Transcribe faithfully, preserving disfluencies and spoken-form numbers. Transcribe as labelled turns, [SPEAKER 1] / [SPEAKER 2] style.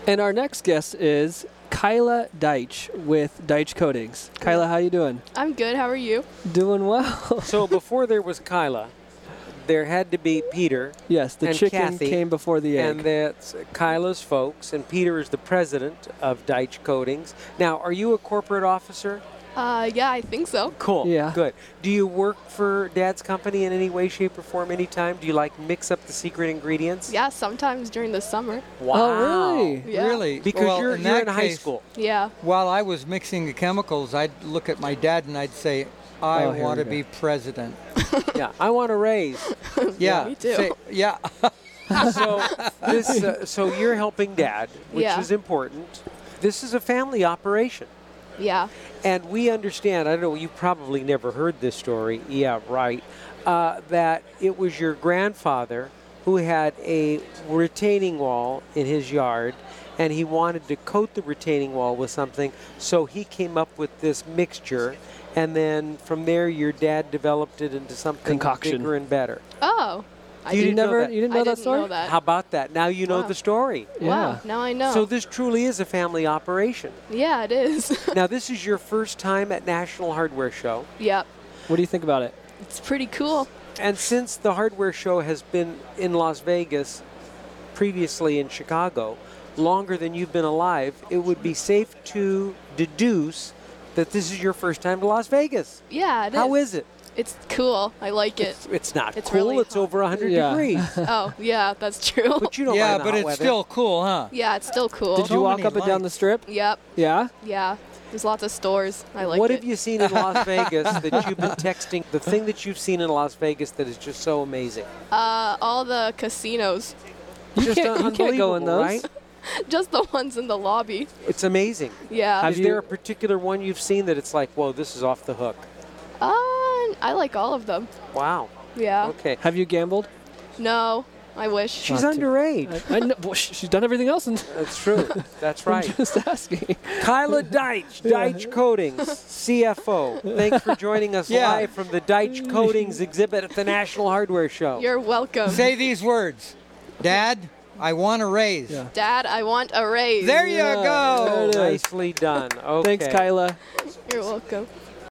[SPEAKER 1] And our next guest is Kyla Deitch with Deitch Coatings. Kyla, how you doing?
[SPEAKER 2] I'm good. How are you?
[SPEAKER 1] Doing well.
[SPEAKER 3] So before there was Kyla, there had to be Peter.
[SPEAKER 1] Yes, the
[SPEAKER 3] and
[SPEAKER 1] chicken
[SPEAKER 3] Kathy,
[SPEAKER 1] came before the egg.
[SPEAKER 3] And that's Kyla's folks, and Peter is the president of Deitch Coatings. Now, are you a corporate officer?
[SPEAKER 2] Uh, yeah, I think so.
[SPEAKER 3] Cool.
[SPEAKER 1] Yeah.
[SPEAKER 3] Good. Do you work for Dad's company in any way, shape, or form anytime? Do you like mix up the secret ingredients?
[SPEAKER 2] Yeah, sometimes during the summer.
[SPEAKER 3] Wow.
[SPEAKER 1] Oh, really?
[SPEAKER 2] Yeah.
[SPEAKER 4] Really?
[SPEAKER 3] Because
[SPEAKER 4] Well,
[SPEAKER 3] you're,
[SPEAKER 4] in
[SPEAKER 3] you're
[SPEAKER 4] that
[SPEAKER 3] in high
[SPEAKER 4] case,
[SPEAKER 3] school.
[SPEAKER 2] Yeah.
[SPEAKER 4] While I was mixing the chemicals, I'd look at my dad and I'd say, I
[SPEAKER 1] Oh, here
[SPEAKER 4] want
[SPEAKER 1] we
[SPEAKER 4] to
[SPEAKER 1] go.
[SPEAKER 4] be president.
[SPEAKER 3] Yeah. I want to raise.
[SPEAKER 4] Yeah.
[SPEAKER 2] me too.
[SPEAKER 4] say- yeah.
[SPEAKER 3] so this, uh, so you're helping Dad, which
[SPEAKER 2] Yeah.
[SPEAKER 3] is important. This is a family operation.
[SPEAKER 2] Yeah.
[SPEAKER 3] And we understand, I don't know, you probably never heard this story. Yeah, right. Uh, that it was your grandfather who had a retaining wall in his yard, and he wanted to coat the retaining wall with something, so he came up with this mixture, and then from there your dad developed it into something
[SPEAKER 1] Concoction.
[SPEAKER 3] bigger and better.
[SPEAKER 2] Oh. I
[SPEAKER 3] You
[SPEAKER 1] you
[SPEAKER 3] didn't know
[SPEAKER 1] never,
[SPEAKER 3] that?
[SPEAKER 1] you didn't know
[SPEAKER 2] I
[SPEAKER 1] that
[SPEAKER 2] didn't
[SPEAKER 1] story?
[SPEAKER 2] know that.
[SPEAKER 3] How about that? Now you know
[SPEAKER 2] Wow.
[SPEAKER 3] the story.
[SPEAKER 1] Yeah.
[SPEAKER 2] Wow. Now I know.
[SPEAKER 3] So this truly is a family operation.
[SPEAKER 2] yeah, it is.
[SPEAKER 3] Now this is your first time at National Hardware Show.
[SPEAKER 2] Yep.
[SPEAKER 1] What do you think about it?
[SPEAKER 2] It's pretty cool.
[SPEAKER 3] And since the hardware show has been in Las Vegas, previously in Chicago, longer than you've been alive, it would be safe to deduce that this is your first time to Las Vegas.
[SPEAKER 2] Yeah, it is.
[SPEAKER 3] How is it?
[SPEAKER 2] It's cool. I like it.
[SPEAKER 3] It's, it's not
[SPEAKER 2] It's
[SPEAKER 3] cool.
[SPEAKER 2] really
[SPEAKER 3] it's
[SPEAKER 2] hot.
[SPEAKER 3] over one hundred
[SPEAKER 1] Yeah.
[SPEAKER 3] degrees.
[SPEAKER 2] oh, yeah, that's true.
[SPEAKER 3] But you don't
[SPEAKER 4] yeah,
[SPEAKER 3] mind the
[SPEAKER 4] but
[SPEAKER 3] hot
[SPEAKER 4] it's
[SPEAKER 3] weather.
[SPEAKER 4] still cool, huh?
[SPEAKER 2] yeah, it's still cool.
[SPEAKER 1] Did
[SPEAKER 4] So
[SPEAKER 1] you walk
[SPEAKER 4] many
[SPEAKER 1] up and down the
[SPEAKER 4] lights.
[SPEAKER 1] strip?
[SPEAKER 2] Yep.
[SPEAKER 1] Yeah?
[SPEAKER 2] Yeah. There's lots of stores. I like
[SPEAKER 3] What
[SPEAKER 2] it.
[SPEAKER 3] have you seen in Las Vegas that you've been texting? The thing that you've seen in Las Vegas that is just so amazing.
[SPEAKER 2] Uh, all the casinos.
[SPEAKER 1] You
[SPEAKER 3] Just
[SPEAKER 1] can't, you can't go in
[SPEAKER 3] unbelievable,
[SPEAKER 1] those.
[SPEAKER 3] right?
[SPEAKER 2] Just the ones in the lobby.
[SPEAKER 3] It's amazing.
[SPEAKER 2] Yeah.
[SPEAKER 1] Have
[SPEAKER 3] is
[SPEAKER 1] you-
[SPEAKER 3] there a particular one you've seen that it's like, whoa, this is off the hook?
[SPEAKER 2] Uh, I like all of them.
[SPEAKER 3] Wow.
[SPEAKER 2] Yeah.
[SPEAKER 3] Okay.
[SPEAKER 1] Have you gambled?
[SPEAKER 2] No, I wish.
[SPEAKER 3] She's
[SPEAKER 1] Not too-
[SPEAKER 3] underage.
[SPEAKER 1] I, I know, well, sh- she's done everything else. And
[SPEAKER 3] That's true. That's right.
[SPEAKER 1] I'm just asking.
[SPEAKER 3] Kyla Deitch, Deitch Coatings, C F O. Thanks for joining us
[SPEAKER 4] Yeah.
[SPEAKER 3] live from the Deitch Coatings exhibit at the National Hardware Show.
[SPEAKER 2] You're welcome.
[SPEAKER 4] Say these words. Dad, I want to raise.
[SPEAKER 1] Yeah.
[SPEAKER 2] Dad, I want a raise.
[SPEAKER 4] There you
[SPEAKER 1] Yeah,
[SPEAKER 4] go.
[SPEAKER 1] there it is.
[SPEAKER 3] Nicely done. Okay.
[SPEAKER 1] Thanks, Kyla.
[SPEAKER 2] You're welcome.